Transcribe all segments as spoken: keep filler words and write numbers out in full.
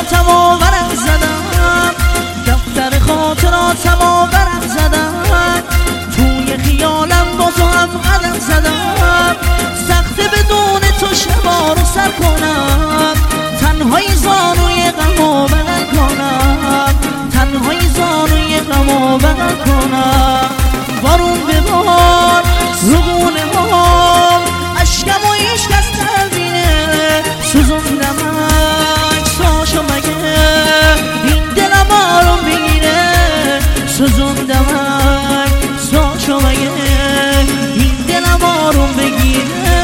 خاطراتم و ورق زدم، دفتر خاطراتم و ورق زدم، توی خیالم بازو هم قدم زدم. سخته بدون تو شبا رو سر کنم، تنهایی زانوی غم و بغل کنم، تنهایی زانوی غم و بغل کنم. بارون ببار رو گونه ها، اشکم و عشق از قلبینه سوزوندم عکساشو، مگه این دلم آروم بگیره؟ سوزوندم عکساشو، مگه این دلم آروم بگیره؟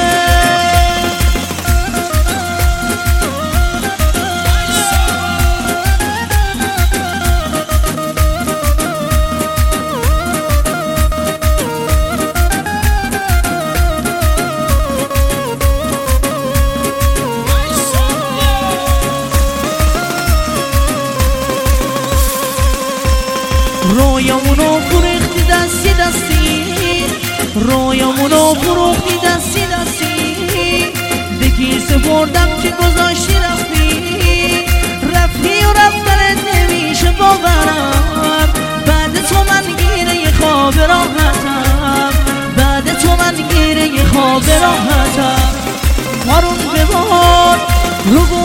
رویامونو فروختی دستی دستی، رویامونو فروختی دستی دستی، به کی سپردم که گذاشتی رفتی؟ رفتی و رفتنت نمیشه باورم، بعد تو من گیره خواب راحتم، بعد تو من گیره خواب راحتم. بارون ببار رو